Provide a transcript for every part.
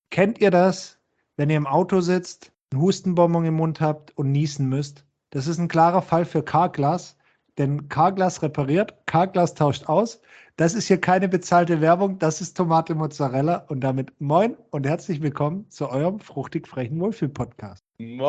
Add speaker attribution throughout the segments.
Speaker 1: Kennt ihr das, wenn ihr im Auto sitzt, einen Hustenbonbon im Mund habt und niesen müsst? Das ist ein klarer Fall für Carglass, denn Carglass repariert, Carglass tauscht aus. Das ist hier keine bezahlte Werbung, das ist Tomate Mozzarella und damit moin und herzlich willkommen zu eurem fruchtig frechen Wohlfühl-Podcast.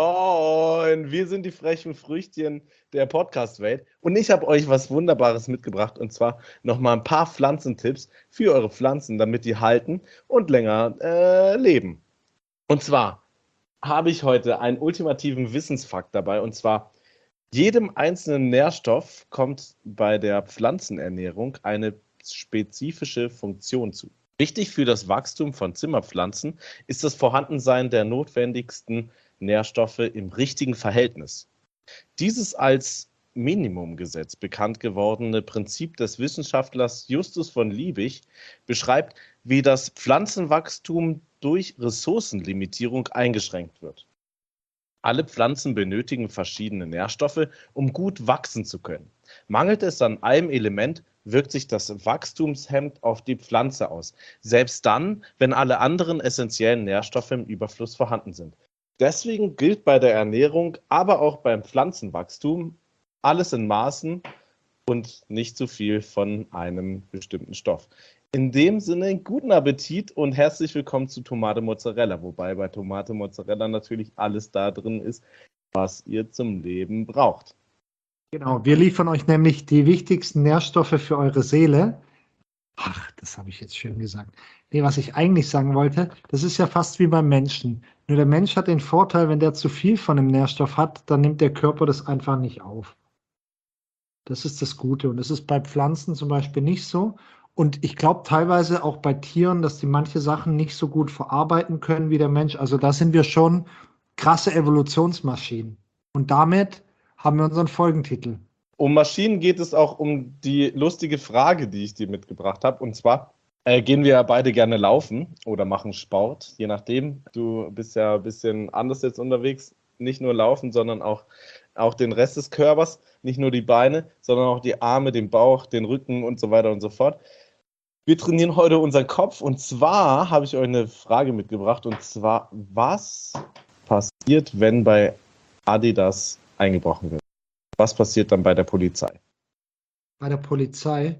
Speaker 2: Moin, wir sind die frechen Früchtchen der Podcast-Welt und ich habe euch was Wunderbares mitgebracht und zwar nochmal ein paar Pflanzentipps für eure Pflanzen, damit die halten und länger leben. Und zwar habe ich heute einen ultimativen Wissensfakt dabei und zwar jedem einzelnen Nährstoff kommt bei der Pflanzenernährung eine spezifische Funktion zu. Wichtig für das Wachstum von Zimmerpflanzen ist das Vorhandensein der notwendigsten Nährstoffe im richtigen Verhältnis. Dieses als Minimumgesetz bekannt gewordene Prinzip des Wissenschaftlers Justus von Liebig beschreibt, wie das Pflanzenwachstum durch Ressourcenlimitierung eingeschränkt wird. Alle Pflanzen benötigen verschiedene Nährstoffe, um gut wachsen zu können. Mangelt es an einem Element, wirkt sich das Wachstumshemd auf die Pflanze aus, selbst dann, wenn alle anderen essentiellen Nährstoffe im Überfluss vorhanden sind. Deswegen gilt bei der Ernährung, aber auch beim Pflanzenwachstum alles in Maßen und nicht zu viel von einem bestimmten Stoff. In dem Sinne, guten Appetit und herzlich willkommen zu Tomate Mozzarella, wobei bei Tomate Mozzarella natürlich alles da drin ist, was ihr zum Leben braucht.
Speaker 1: Genau, wir liefern euch nämlich die wichtigsten Nährstoffe für eure Seele. Ach, das habe ich jetzt schön gesagt. Nee, was ich eigentlich sagen wollte, das ist ja fast wie beim Menschen. Nur der Mensch hat den Vorteil, wenn der zu viel von einem Nährstoff hat, dann nimmt der Körper das einfach nicht auf. Das ist das Gute. Und das ist bei Pflanzen zum Beispiel nicht so. Und ich glaube teilweise auch bei Tieren, dass die manche Sachen nicht so gut verarbeiten können wie der Mensch. Also da sind wir schon krasse Evolutionsmaschinen. Und damit haben wir unseren Folgentitel.
Speaker 2: Um Maschinen geht es auch um die lustige Frage, die ich dir mitgebracht habe. Und zwar gehen wir beide gerne laufen oder machen Sport, je nachdem. Du bist ja ein bisschen anders jetzt unterwegs. Nicht nur laufen, sondern auch den Rest des Körpers. Nicht nur die Beine, sondern auch die Arme, den Bauch, den Rücken und so weiter und so fort. Wir trainieren heute unseren Kopf. Und zwar habe ich euch eine Frage mitgebracht. Und zwar, was passiert, wenn bei Adidas eingebrochen wird? Was passiert dann bei der Polizei?
Speaker 1: Bei der Polizei?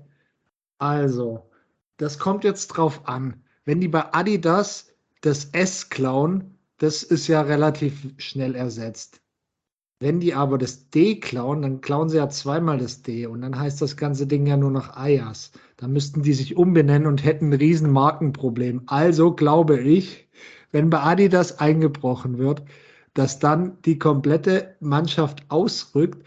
Speaker 1: Also, das kommt jetzt drauf an. Wenn die bei Adidas das S klauen, das ist ja relativ schnell ersetzt. Wenn die aber das D klauen, dann klauen sie ja zweimal das D und dann heißt das ganze Ding ja nur noch Ayas. Dann müssten die sich umbenennen und hätten ein riesen Markenproblem. Also glaube ich, wenn bei Adidas eingebrochen wird, dass dann die komplette Mannschaft ausrückt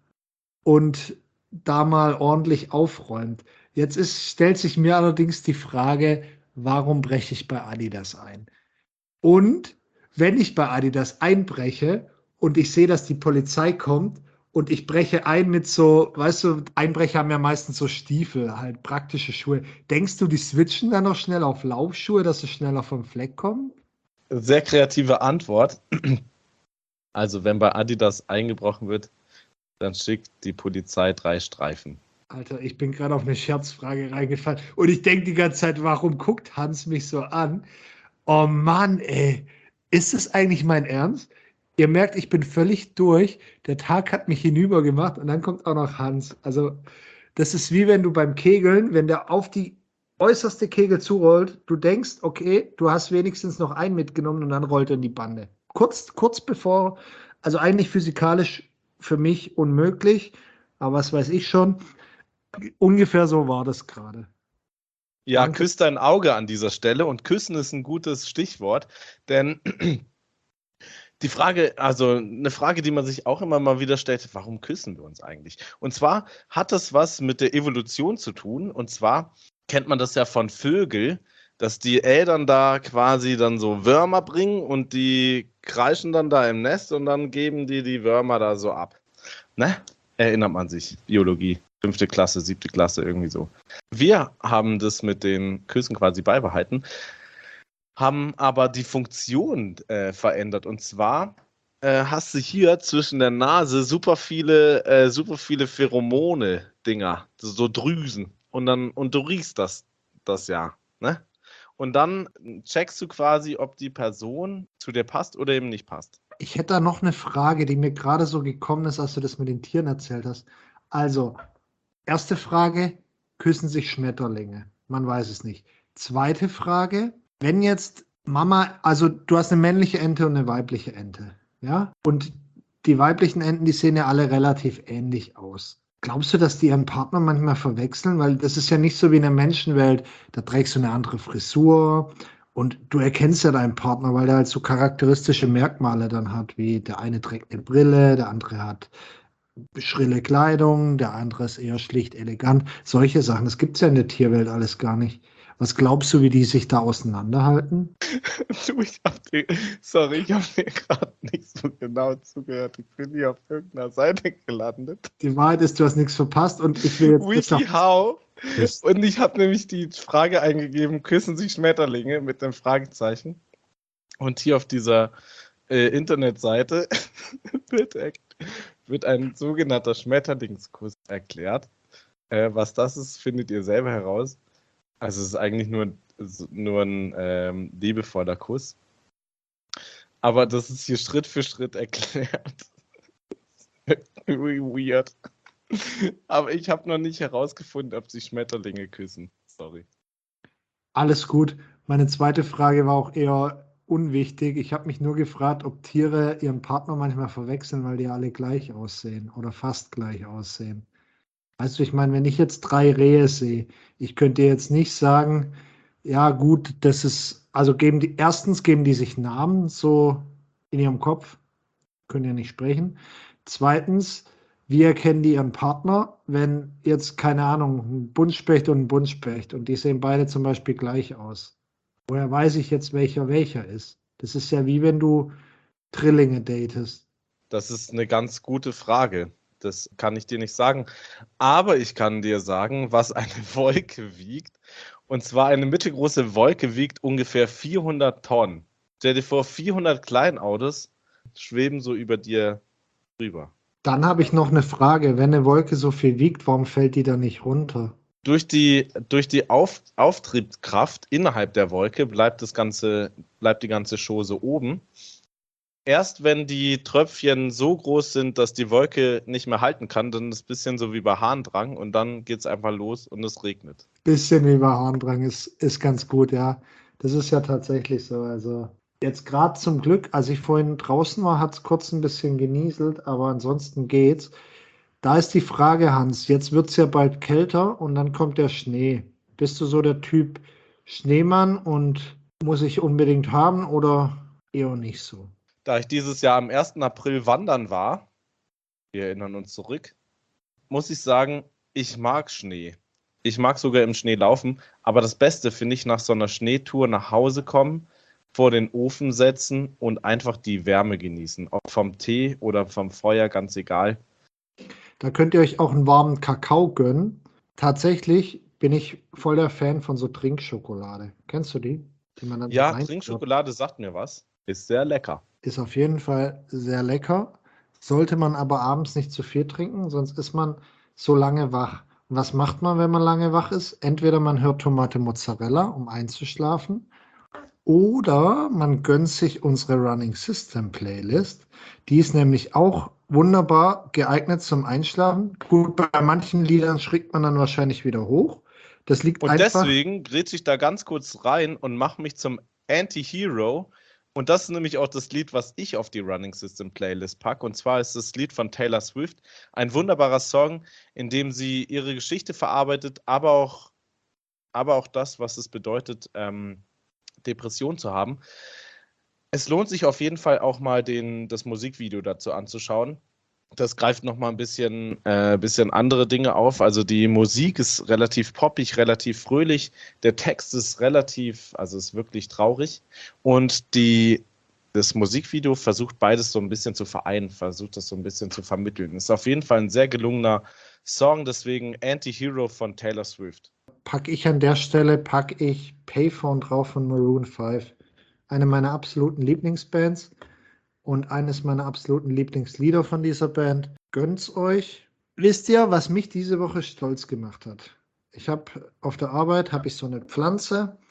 Speaker 1: und da mal ordentlich aufräumt. Stellt sich mir allerdings die Frage, warum breche ich bei Adidas ein? Und wenn ich bei Adidas einbreche und ich sehe, dass die Polizei kommt und ich breche ein mit so, weißt du, Einbrecher haben ja meistens so Stiefel, halt praktische Schuhe. Denkst du, die switchen dann noch schnell auf Laufschuhe, dass sie schneller vom Fleck kommen?
Speaker 2: Sehr kreative Antwort. Also wenn bei Adidas eingebrochen wird, dann schickt die Polizei 3 Streifen.
Speaker 1: Alter, ich bin gerade auf eine Scherzfrage reingefallen und ich denke die ganze Zeit, warum guckt Hans mich so an? Oh Mann, ey, ist es eigentlich mein Ernst? Ihr merkt, ich bin völlig durch. Der Tag hat mich hinübergemacht und dann kommt auch noch Hans. Also, das ist wie wenn du beim Kegeln, wenn der auf die äußerste Kegel zurollt, du denkst, okay, du hast wenigstens noch einen mitgenommen und dann rollt er in die Bande. Kurz bevor, also eigentlich physikalisch für mich unmöglich, aber was weiß ich schon. Ungefähr so war das gerade.
Speaker 2: Ja,
Speaker 1: Danke.
Speaker 2: küsst dein Auge an dieser Stelle und küssen ist ein gutes Stichwort, denn die Frage, also eine Frage, die man sich auch immer mal wieder stellt, warum küssen wir uns eigentlich? Und zwar hat das was mit der Evolution zu tun. Und zwar kennt man das ja von Vögeln, dass die Eltern da quasi dann so Würmer bringen und die kreischen dann da im Nest und dann geben die Würmer da so ab. Ne? Erinnert man sich. Biologie. 5. Klasse, 7. Klasse, irgendwie so. Wir haben das mit den Küssen quasi beibehalten, haben aber die Funktion verändert. Und zwar hast du hier zwischen der Nase super viele Pheromone-Dinger, so Drüsen. Und du riechst das ja. Ne? Und dann checkst du quasi, ob die Person zu dir passt oder eben nicht passt.
Speaker 1: Ich hätte da noch eine Frage, die mir gerade so gekommen ist, als du das mit den Tieren erzählt hast. Also, erste Frage, küssen sich Schmetterlinge? Man weiß es nicht. Zweite Frage, wenn jetzt Mama, also du hast eine männliche Ente und eine weibliche Ente, ja? Und die weiblichen Enten, die sehen ja alle relativ ähnlich aus. Glaubst du, dass die ihren Partner manchmal verwechseln? Weil das ist ja nicht so wie in der Menschenwelt, da trägst du eine andere Frisur und du erkennst ja deinen Partner, weil der halt so charakteristische Merkmale dann hat, wie der eine trägt eine Brille, der andere hat schrille Kleidung, der andere ist eher schlicht elegant. Solche Sachen, das gibt es ja in der Tierwelt alles gar nicht. Was glaubst du, wie die sich da auseinanderhalten?
Speaker 2: Du, ich habe dir gerade nicht so genau zugehört. Ich bin hier auf irgendeiner Seite gelandet.
Speaker 1: Die Wahrheit ist, du hast nichts verpasst und ich will jetzt
Speaker 2: WikiHow. Und ich habe nämlich die Frage eingegeben, küssen sich Schmetterlinge mit dem Fragezeichen. Und hier auf dieser Internetseite wird ein sogenannter Schmetterlingskuss erklärt. Was das ist, findet ihr selber heraus. Also es ist eigentlich nur ein liebevoller Kuss. Aber das ist hier Schritt für Schritt erklärt. Weird. Aber ich habe noch nicht herausgefunden, ob sich Schmetterlinge küssen. Sorry.
Speaker 1: Alles gut. Meine zweite Frage war auch eher unwichtig. Ich habe mich nur gefragt, ob Tiere ihren Partner manchmal verwechseln, weil die alle gleich aussehen oder fast gleich aussehen. Weißt du, ich meine, wenn ich jetzt 3 Rehe sehe, ich könnte jetzt nicht sagen, ja gut, das ist, also erstens geben die sich Namen so in ihrem Kopf, können ja nicht sprechen. Zweitens, wie erkennen die ihren Partner, wenn jetzt, keine Ahnung, ein Buntspecht und ein Buntspecht und die sehen beide zum Beispiel gleich aus. Woher weiß ich jetzt, welcher ist? Das ist ja wie wenn du Drillinge datest.
Speaker 2: Das ist eine ganz gute Frage. Das kann ich dir nicht sagen. Aber ich kann dir sagen, was eine Wolke wiegt. Und zwar eine mittelgroße Wolke wiegt ungefähr 400 Tonnen. Stell dir vor, 400 Kleinautos schweben so über dir rüber.
Speaker 1: Dann habe ich noch eine Frage. Wenn eine Wolke so viel wiegt, warum fällt die dann nicht runter?
Speaker 2: Durch die Auftriebskraft innerhalb der Wolke bleibt die ganze Chose oben. Erst wenn die Tröpfchen so groß sind, dass die Wolke nicht mehr halten kann, dann ist es ein bisschen so wie bei Harndrang und dann geht es einfach los und es regnet.
Speaker 1: Bisschen wie bei Harndrang ist ganz gut, ja. Das ist ja tatsächlich so. Also jetzt gerade zum Glück, als ich vorhin draußen war, hat es kurz ein bisschen genieselt, aber ansonsten geht's. Da ist die Frage, Hans, jetzt wird es ja bald kälter und dann kommt der Schnee. Bist du so der Typ Schneemann und muss ich unbedingt haben oder eher nicht so?
Speaker 2: Da ich dieses Jahr am 1. April wandern war, wir erinnern uns zurück, muss ich sagen, ich mag Schnee. Ich mag sogar im Schnee laufen, aber das Beste finde ich nach so einer Schneetour nach Hause kommen, vor den Ofen setzen und einfach die Wärme genießen. Ob vom Tee oder vom Feuer, ganz egal.
Speaker 1: Da könnt ihr euch auch einen warmen Kakao gönnen. Tatsächlich bin ich voll der Fan von so Trinkschokolade. Kennst du die? Die man dann so
Speaker 2: Ja,
Speaker 1: reinschüttet?
Speaker 2: Trinkschokolade sagt mir was. Ist sehr lecker.
Speaker 1: Ist auf jeden Fall sehr lecker. Sollte man aber abends nicht zu viel trinken, sonst ist man so lange wach. Und was macht man, wenn man lange wach ist? Entweder man hört Tomate Mozzarella, um einzuschlafen, oder man gönnt sich unsere Running System Playlist. Die ist nämlich auch wunderbar geeignet zum Einschlafen. Gut, bei manchen Liedern schreckt man dann wahrscheinlich wieder hoch. Das liegt
Speaker 2: Und
Speaker 1: einfach.
Speaker 2: deswegen grätsche ich da ganz kurz rein und mache mich zum Anti-Hero. Und das ist nämlich auch das Lied, was ich auf die Running System Playlist packe. Und zwar ist das Lied von Taylor Swift. Ein wunderbarer Song, in dem sie ihre Geschichte verarbeitet, aber auch das, was es bedeutet, Depression zu haben. Es lohnt sich auf jeden Fall auch mal das Musikvideo dazu anzuschauen. Das greift nochmal ein bisschen andere Dinge auf. Also die Musik ist relativ poppig, relativ fröhlich. Der Text ist ist wirklich traurig. Und das Musikvideo versucht beides so ein bisschen zu vereinen, versucht das so ein bisschen zu vermitteln. Ist auf jeden Fall ein sehr gelungener Song, deswegen Anti-Hero von Taylor Swift.
Speaker 1: Packe ich Payphone drauf von Maroon 5. Eine meiner absoluten Lieblingsbands und eines meiner absoluten Lieblingslieder von dieser Band. Gönnt's euch. Wisst ihr, was mich diese Woche stolz gemacht hat? Auf der Arbeit habe ich so eine Pflanze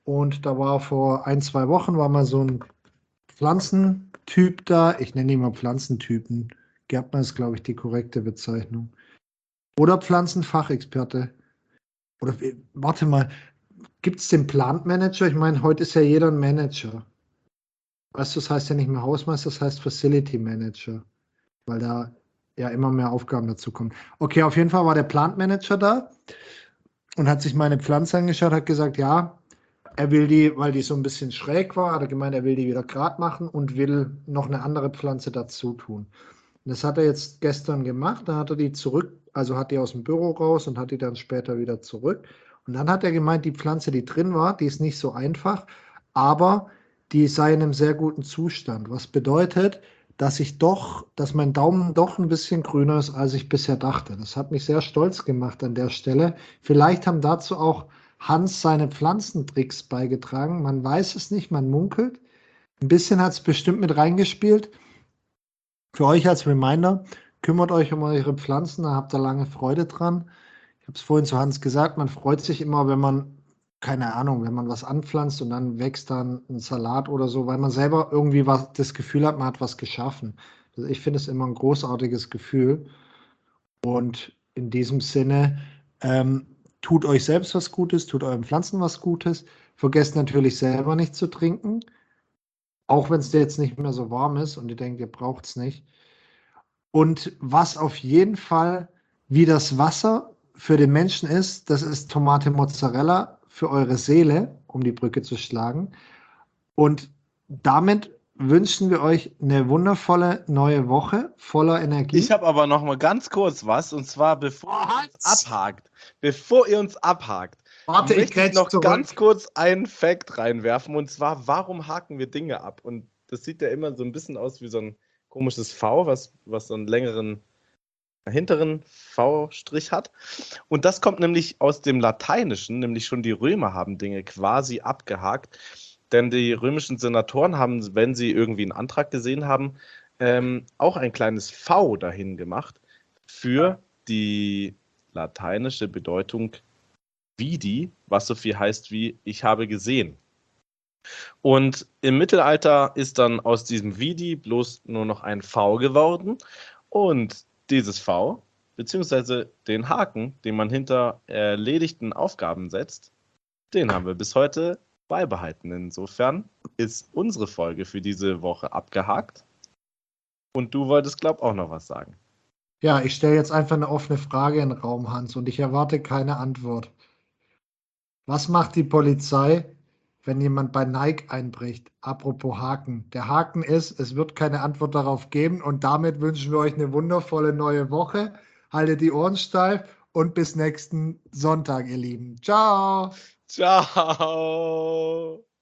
Speaker 1: Und da war vor 1, 2 Wochen war mal so ein Pflanzentyp da. Ich nenne ihn mal Pflanzentypen. Gärtner ist, glaube ich, die korrekte Bezeichnung. Oder Pflanzenfachexperte. Oder warte mal, gibt es den Plant Manager? Ich meine, heute ist ja jeder ein Manager. Weißt du, das heißt ja nicht mehr Hausmeister, das heißt Facility Manager, weil da ja immer mehr Aufgaben dazu kommen. Okay, auf jeden Fall war der Plant Manager da und hat sich meine Pflanze angeschaut, hat gesagt, ja, er will die, weil die so ein bisschen schräg war, hat er gemeint, er will die wieder gerade machen und will noch eine andere Pflanze dazu tun. Und das hat er jetzt gestern gemacht, dann hat er die zurück, also hat die aus dem Büro raus und hat die dann später wieder zurück. Und dann hat er gemeint, die Pflanze, die drin war, die ist nicht so einfach, aber die sei in einem sehr guten Zustand. Was bedeutet, dass mein Daumen doch ein bisschen grüner ist, als ich bisher dachte. Das hat mich sehr stolz gemacht an der Stelle. Vielleicht haben dazu auch Hans seine Pflanzentricks beigetragen. Man weiß es nicht, man munkelt. Ein bisschen hat es bestimmt mit reingespielt. Für euch als Reminder, kümmert euch um eure Pflanzen, da habt ihr lange Freude dran. Ich habe es vorhin zu Hans gesagt, man freut sich immer, wenn man, keine Ahnung, wenn man was anpflanzt und dann wächst dann ein Salat oder so, weil man selber irgendwie das Gefühl hat, man hat was geschaffen. Also ich finde es immer ein großartiges Gefühl. Und in diesem Sinne, tut euch selbst was Gutes, tut euren Pflanzen was Gutes. Vergesst natürlich selber nicht zu trinken, auch wenn es dir jetzt nicht mehr so warm ist und ihr denkt, ihr braucht es nicht. Und was auf jeden Fall wie das Wasser für den Menschen ist, das ist Tomate Mozzarella für eure Seele, um die Brücke zu schlagen. Und damit wünschen wir euch eine wundervolle neue Woche voller
Speaker 2: Ich
Speaker 1: Energie.
Speaker 2: habe aber noch mal ganz kurz was, und zwar bevor ihr uns abhakt,
Speaker 1: Warte, ich
Speaker 2: möchte ich
Speaker 1: grätsch
Speaker 2: noch ganz
Speaker 1: zurück.
Speaker 2: kurz einen Fact reinwerfen, und zwar, warum haken wir Dinge ab? Und das sieht ja immer so ein bisschen aus wie so ein komisches V, was so einen längeren hinteren V-Strich hat. Und das kommt nämlich aus dem Lateinischen, nämlich schon die Römer haben Dinge quasi abgehakt, denn die römischen Senatoren haben, wenn sie irgendwie einen Antrag gesehen haben, auch ein kleines V dahin gemacht für die lateinische Bedeutung vidi, was so viel heißt wie ich habe gesehen. Und im Mittelalter ist dann aus diesem vidi bloß nur noch ein V geworden, und dieses V, beziehungsweise den Haken, den man hinter erledigten Aufgaben setzt, den haben wir bis heute beibehalten. Insofern ist unsere Folge für diese Woche abgehakt. Und du wolltest, glaub auch noch was sagen.
Speaker 1: Ja, ich stelle jetzt einfach eine offene Frage in den Raum, Hans, und ich erwarte keine Antwort. Was macht die Polizei, wenn jemand bei Nike einbricht? Apropos Haken. Der Haken ist, es wird keine Antwort darauf geben und damit wünschen wir euch eine wundervolle neue Woche. Haltet die Ohren steif und bis nächsten Sonntag, ihr Lieben. Ciao!
Speaker 2: Ciao!